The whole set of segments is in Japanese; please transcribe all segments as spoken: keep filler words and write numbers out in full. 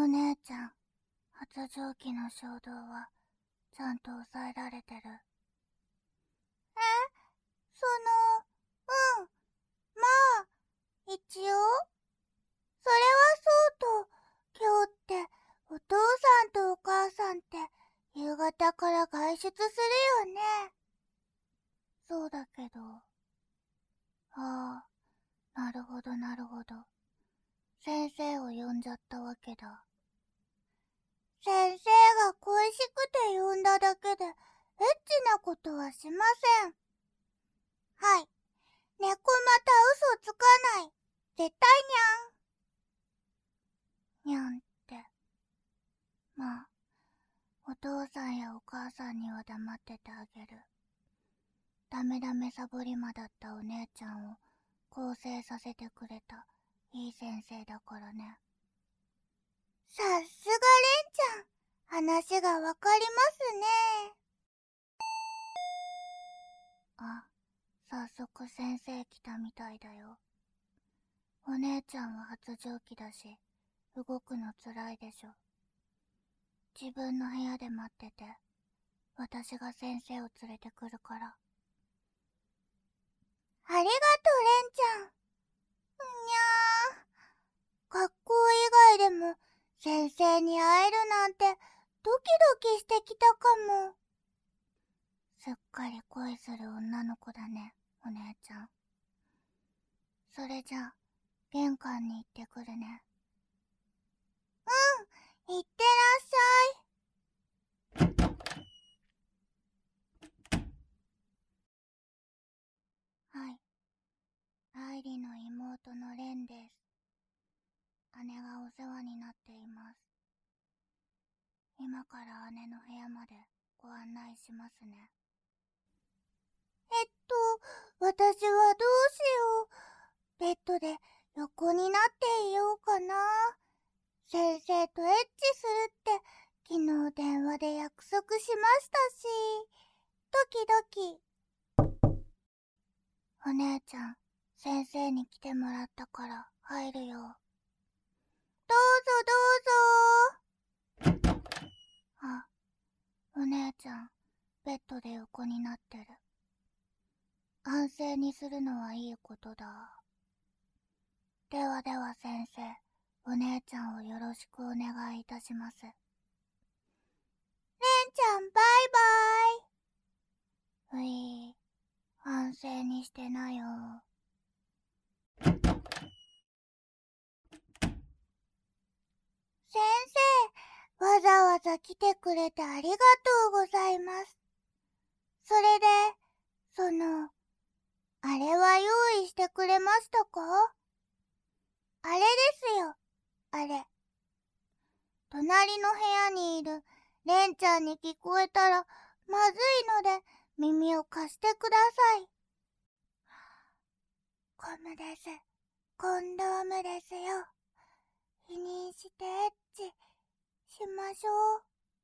お姉ちゃん、発情期の衝動はちゃんと抑えられてる？え、その、うん、まあ、一応。それはそうと、今日ってお父さんとお母さんって夕方から外出するよね。そうだけど。ああ、なるほどなるほど。先生を呼んじゃったわけだ。先生が恋しくて呼んだだけで、エッチなことはしません。はい。猫また嘘つかない。絶対にゃん。にゃんって。まあ、お父さんやお母さんには黙っててあげる。ダメダメサボり魔だったお姉ちゃんを更生させてくれたいい先生だからね。さすがレンちゃん、話がわかりますね。あ、早速先生来たみたいだよ。お姉ちゃんは発情期だし、動くのつらいでしょ。自分の部屋で待ってて、私が先生を連れてくるから。ありがとうレンちゃん。にゃー。学校以外でも先生に会えるなんてドキドキしてきたかも。すっかり恋する女の子だね、お姉ちゃん。それじゃあ、玄関に行ってくるね。うん、行ってらっしゃい。はい。愛理の妹のレンです。姉がお世話になっています。今から姉の部屋までご案内しますね。えっと、私はどうしよう。ベッドで横になっていようかな。先生とエッチするって昨日電話で約束しましたし。ドキドキ。お姉ちゃん、先生に来てもらったから入るよ。どうぞどうぞ。あ、お姉ちゃん、ベッドで横になってる。安静にするのはいいことだ。ではでは先生、お姉ちゃんをよろしくお願いいたします。レンちゃんバイバイ。うい、安静にしてなよ。先生、わざわざ来てくれてありがとうございます。それで、その、あれは用意してくれましたか？あれですよ、あれ。隣の部屋にいるレンちゃんに聞こえたらまずいので耳を貸してください。コムです。コンドームですよ。否認してエッチしましょう。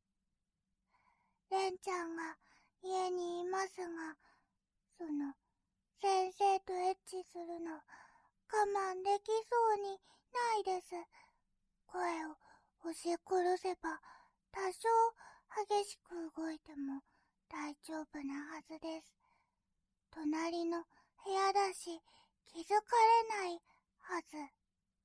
レンちゃんが家にいますが、その、先生とエッチするの我慢できそうにないです。声を押し殺せば多少激しく動いても大丈夫なはずです。隣の部屋だし気づかれないはず。というわ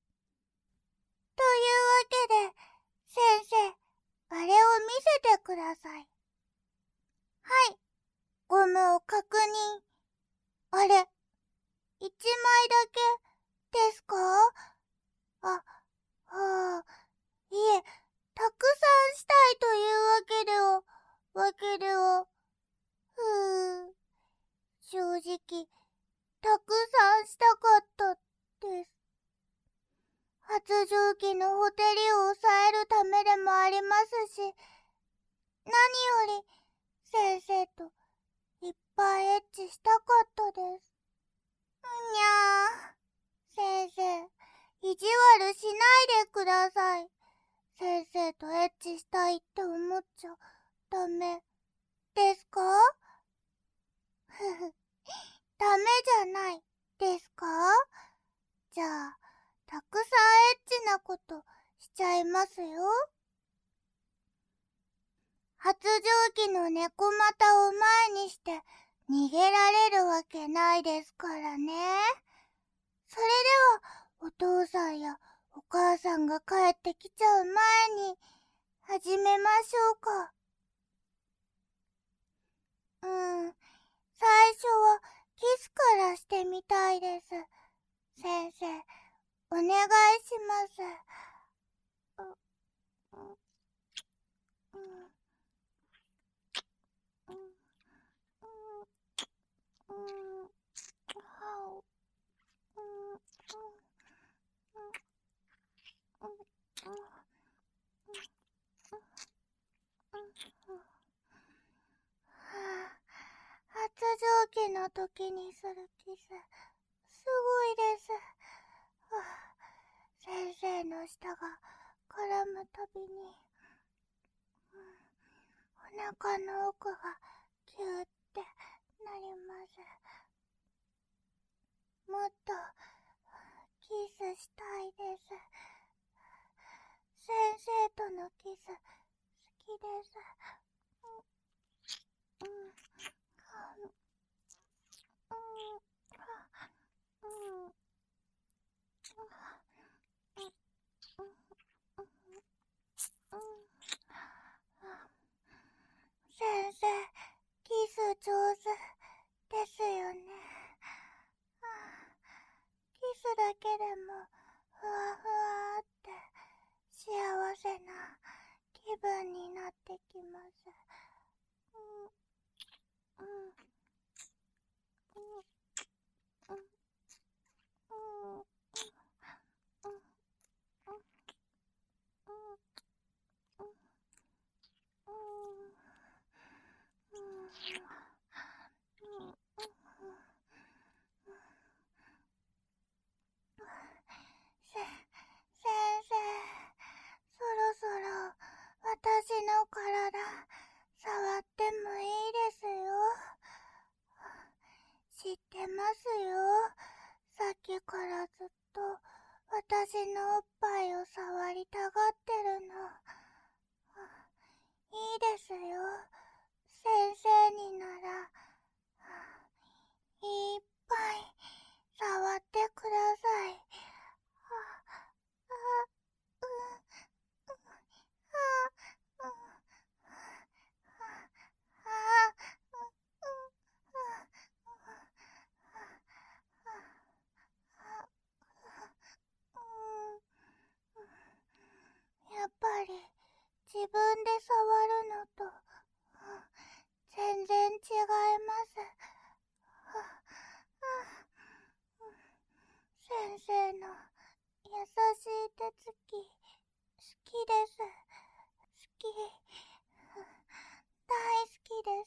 けで、先生、あれを見せてください。はい、ゴムを確認。あれ、一枚だけですか？あ、はあ、いえ、たくさんしたいというわけでは、わけでは、ふう、正直、たくさんしたかったです。発情期のほてりを抑えるためでもありますし、何より先生といっぱいエッチしたかったです。にゃー。先生、意地悪しないでください。先生とエッチしたいって思っちゃダメですか？ふふ、ダメじゃないですか？じゃあ、たくさんエッチなことしちゃいますよ。発情期の猫股を前にして逃げられるわけないですからね。それではお父さんやお母さんが帰ってきちゃう前に始めましょうか。うん、最初はキスからしてみたいです。先生、お願いします。う、う、うん、うん、うん、うん、はう、うん、うん、うん、うん、うん、うん。はあ、発情期の時にするキス、すごいです。はあ、先生の舌が絡むたびに、うん、お腹の奥がキューってなります。もっとキスしたいです。先生とのキス好きです。うん、うん、うん、うん、うん、先生、キス上手ですよね。キスだけでもふわふわって幸せな気分になってきます。うん、うん、うん、うん、うん、うん、うん、うん、うん、うん、せ、先生、そろそろ私の体触ってもいいですよ。知ってますよ。さっきからずっと私のおっぱいを触りたがってるの。いいですよ。先生にならいっぱい触ってください。はあ、あ、うん、うん、あ、うん、あ、あ、うん、やっぱり自分で触るのと、うん、全然違います。はあ、うん、先生の優しい手つき好きです。好き、大好きです。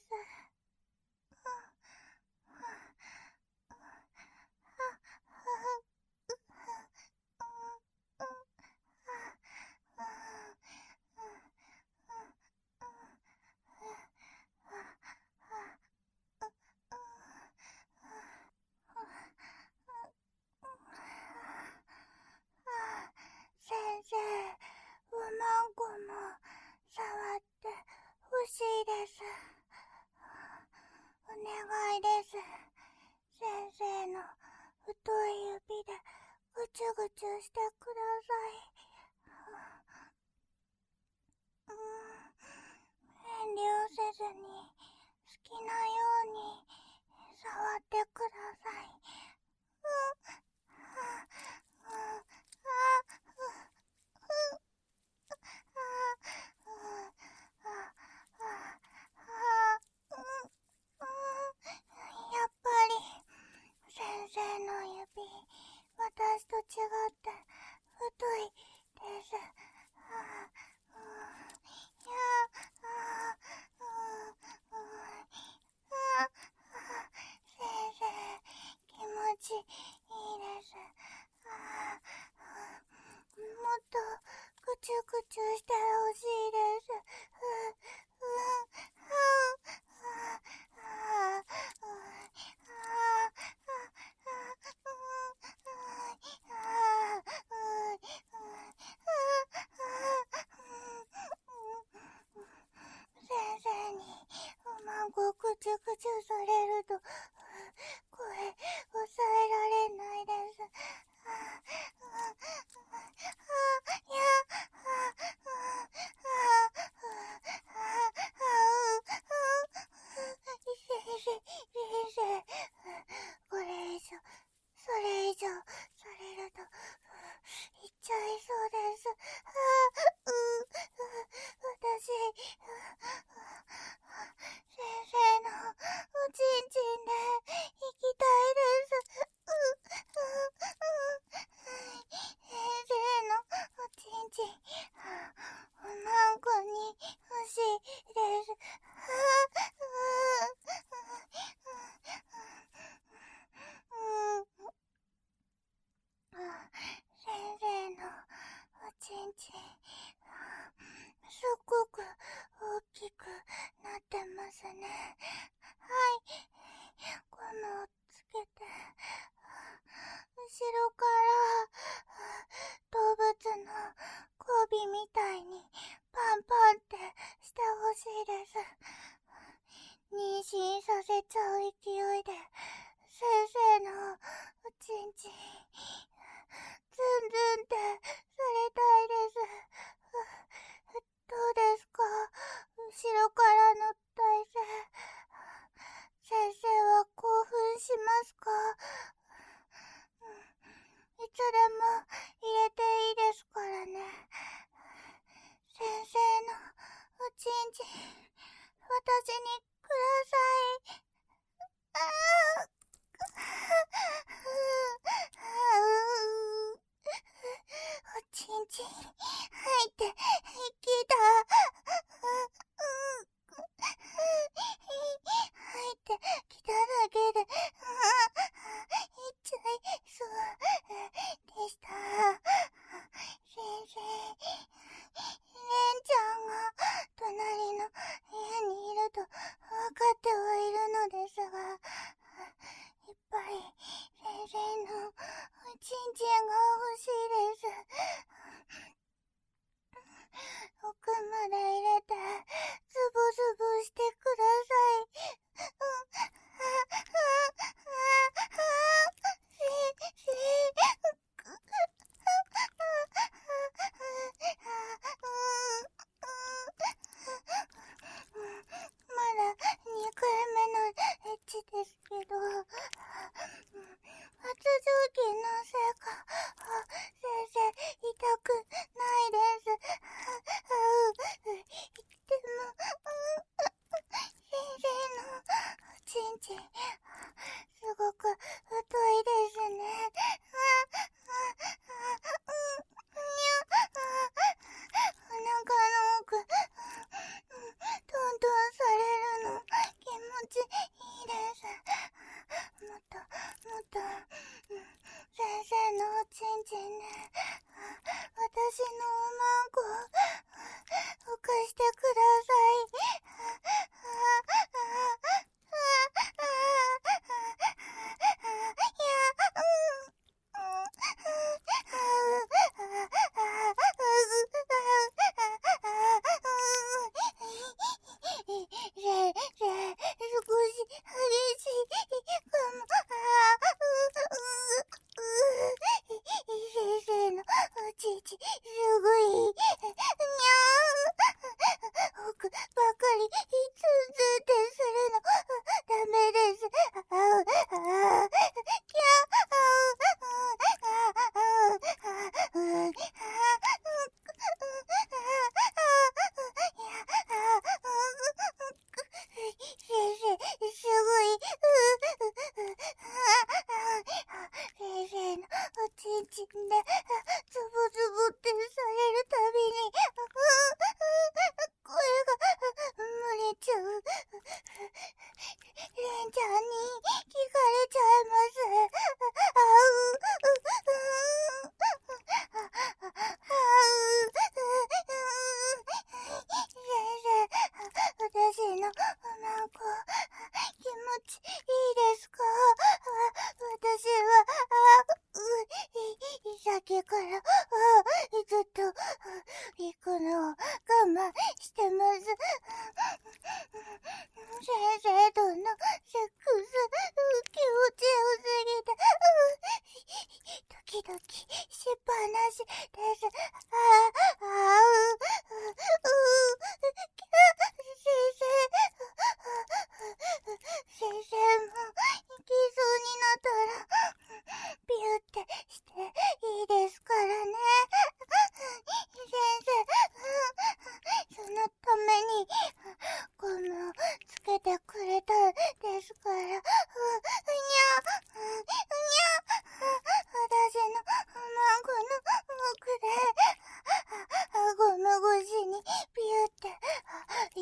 先生、おまんこも触ってほしいです。お願いです。先生の太い指でぐちゅぐちゅしてください。うん、遠慮せずに好きなように触ってください。うん、はあ、うん、あ、うん、うん、やっぱり先生の指、私と違って太いです。はあ、うん、いや、あ、うん、うん、あ、先生、気持ちいいです。あ、もっとぐちゅぐちゅしてほしいです。う、うん、はあ、あ、あ、あ、 ちゅぐちゅされると、声、抑えられないです。いや、先生、これ以上、それ以上されると、言っちゃいそうです。私、先生のおちんちんで行きたいです。先生のおちんちん、おまんこに欲しいです。先生のおちんちん、すっごく大きくなってますね。はい、ゴムをつけて、後ろから動物の交尾みたいにパンパンってしてほしいです。妊娠させちゃう勢いで先生のおちんちんズンズンってされたいです。どうですか、後ろからの体勢。先生は興奮しますか？いつでも入れていいですからね。先生のおちんちん、私にください。ああおちんちん入ってきた。入ってきただけでいっちゃいそうでした。先生、レンちゃんが隣の部屋にいると分かってはいるのですが、やっぱり先生のおちんちんが欲しいです。奥まで入れてズボズボしてください。まだにかいめのエッチですけど、発情期のせいか、先生痛くないです。でも、先生のおちんちん、すごく太いですね。お腹の奥、トントンされるの気持ちいいです。もっともっと先生のおちんちんで私のおまんこを浮かしてください。いや、せ、せ、少し激しいかも。先生のおちんちんすごい。にゃーん。奥ばかりツンツンってするのダメです。あう、あう、きゃあう、あう、あう、あう、先生、すごい。先生のおちんちんでズボズボってされるたびに声が漏れちゃう。レンちゃんに聞かれちゃいます。あう、あう、先生、私のおまんこ気持ちいいですか？私は、あ、う、さっきから、あ、ずっと、行くのを我慢してます。先生と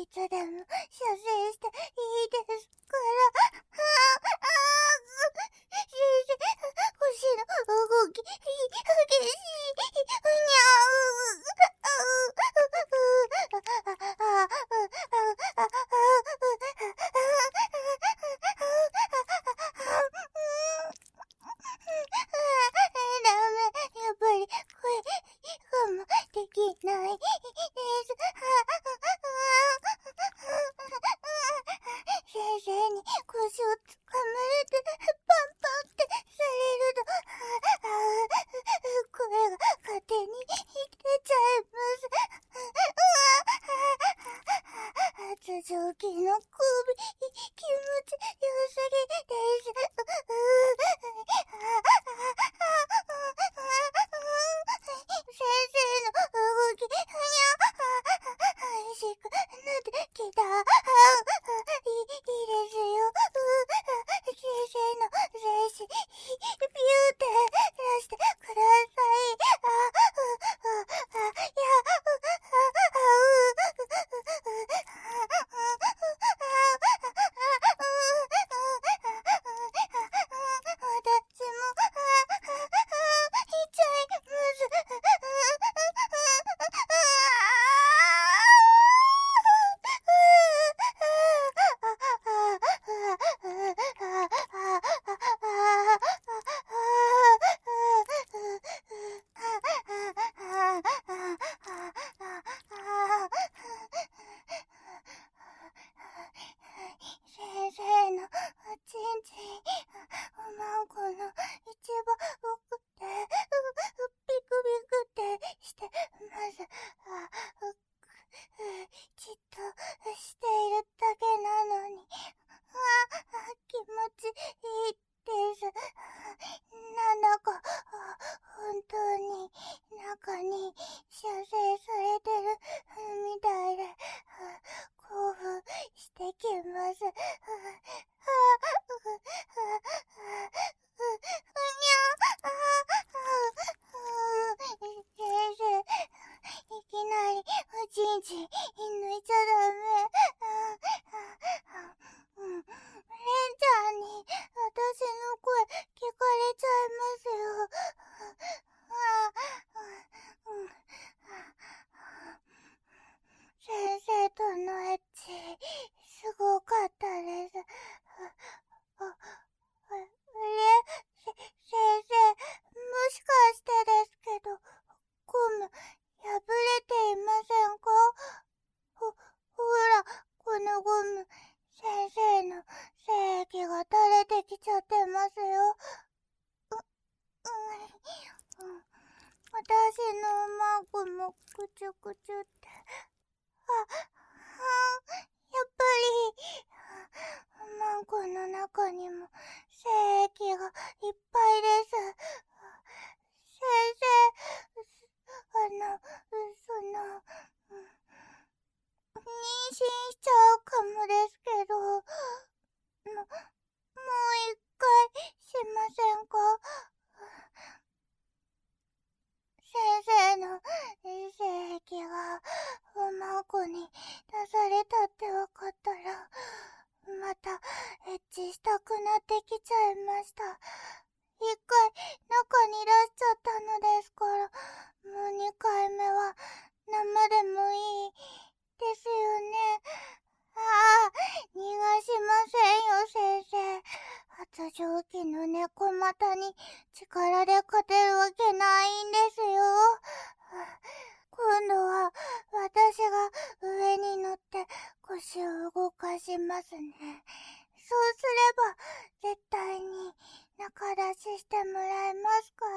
つでも射精していいですから。ああ、先生、腰の動き、激しい。うにゃう。ダメ、やっぱり声我慢できないです。先生に腰をつかまれてパンパンってされると声が勝手に出ちゃいます。発情期の首、気持ち良すぎです。先生の動き、にゃ激しくなってきた。いい、いいですよ。先生の精子、ピューって出してください。あ、あ、あ、いや、私もいちゃいます。先生のおちんちん、おまんこの一番奥で、う、う、ピクピクってしてます。あ、う、じっとしているだけなのに、あ、気持ちいいです。なんだか、本当に中に射精されてるみたいで、興奮してきます。先生、いきなりおちんちん抜いちゃダメ。うん、レンちゃんに私の声聞かれちゃいますよ。先生とのエッチ、すごかったです。あ、あ、あれ、せ、先生、もしかしてですけど、ゴム、破れていませんか？ほ、ほら、このゴム、先生の精液が垂れてきちゃってますよ。う、うん、うん、私のおまんこもくちゅくちゅって。あ、あ、やっぱり、おまんこの中にも精液がいっぱいです。先生、あの、その、妊娠しちゃうかもですけど、も、もう一回しませんか？先生の精液がおまんこに出されたってわかったら、またエッチしたくなってきちゃいました。一回中に出しちゃったのですから、もう二回目は生でもいいですよね。ああ、逃がしませんよ、先生。発情期の猫股に力で勝てるわけないんですよ。今度は私が上に乗って腰を動かしますね。そうすれば絶対に中出ししてもらえますから。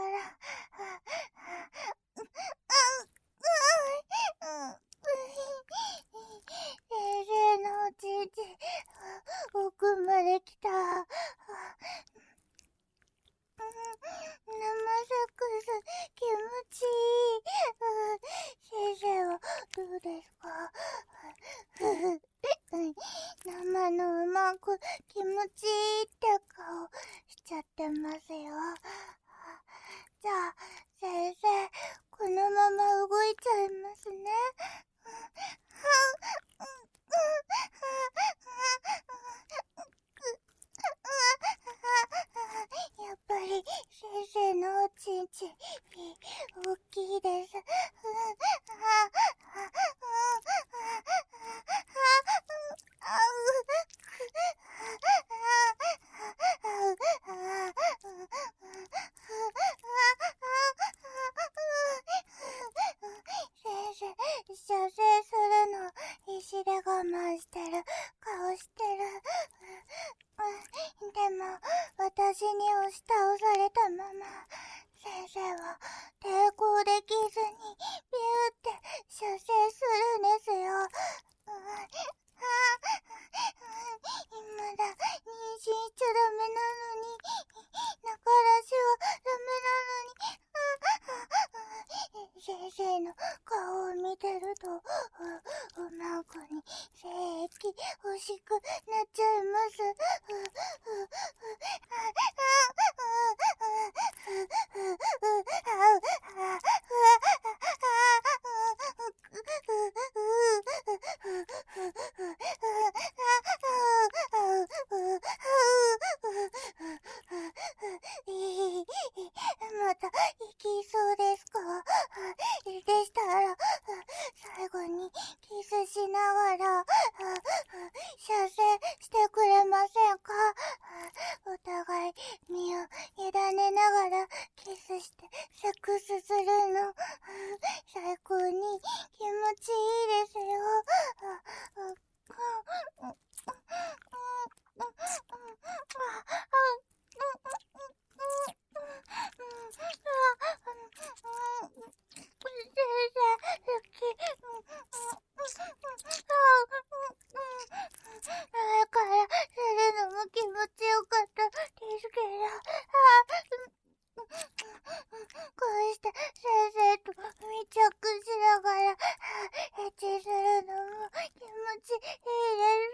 先生のおちんちん奥まで来た。生セックス気持ちいい。先生はどうですか？生のうまく気持ちいいって顔しちゃってますよ。じゃあ先生、このまま動いちゃいますね。 射精するの必死で我慢してる顔してる。でも私に押し倒されたまま先生は抵抗できずにビューって射精するんですよ。今だ、妊娠しちゃダメなのに、中出しはダメなのに、先生の顔を見てると、おまんこに精液欲しくなっちゃいます。また行きそうですか？でしたら最後にキスしながら射精してくれませんか？お互い身を委ねながらキスしてセックスするの最高に気持ちいいですよ。前からするのも気持ちよかったですけど、こうして先生と密着しながらエッチするのも気持ちいいです。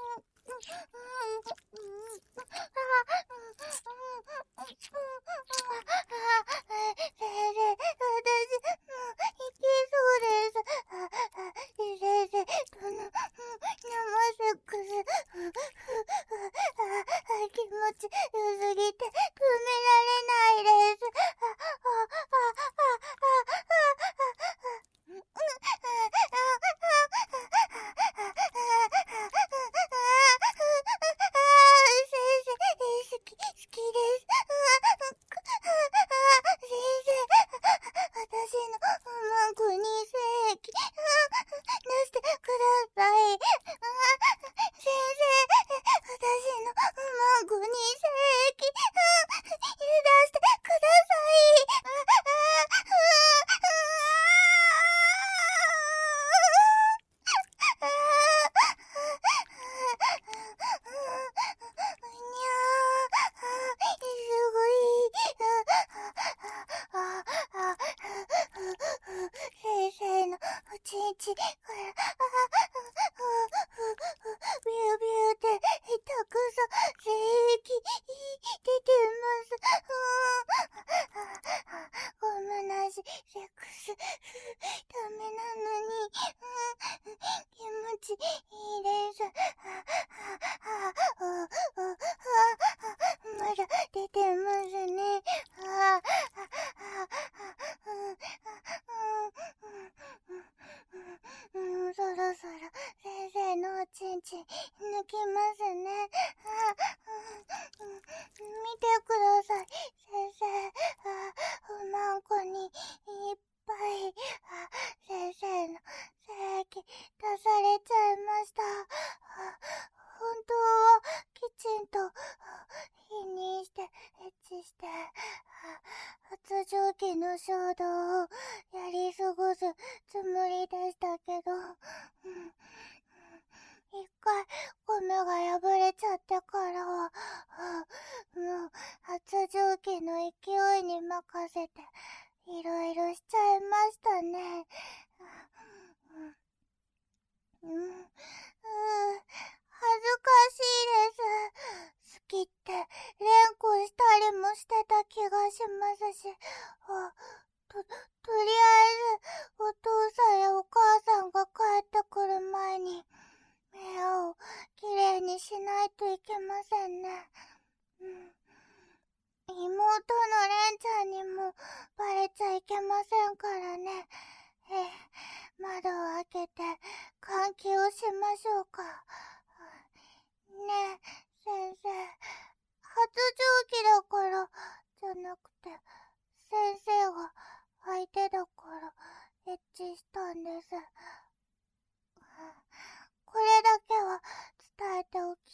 先生、私もう行きそうです。先生との生セックス気持ちよすぎて止められないです。先生、好き、好きです。先生、私のおまんこに精液出してください。先生、私のおまんこに精液出してください。すごい。先生のおちんちからビュービューってたくさん精液出てます。ゴムなしセックスダメなのに気持ちいいです。まだ出てますね。うん、そろそろ先生のおちんち抜きますね。見てください、先生。おまんこにいっぱい先生の精液出されちゃいました。本当はきちんと否認してエッチして発情期の衝動をやり過ごすつもりでしたけど、うん、一回米が破れちゃってからはもう発情期の勢いに任せていろいろしちゃいましたね。うん、うん、恥ずかしいです。好きって連呼したりもしてた気がしますし、あと、とりあえずお父さんやお母さんが帰ってくる前に部屋をきれいにしないといけませんね。うん、妹のレンちゃんにもバレちゃいけませんからね。ええ、窓を開けて換気をしましょうか。ねえ、先生、発情期だからじゃなくて、先生が相手だからエッチしたんです。これだけは伝えておき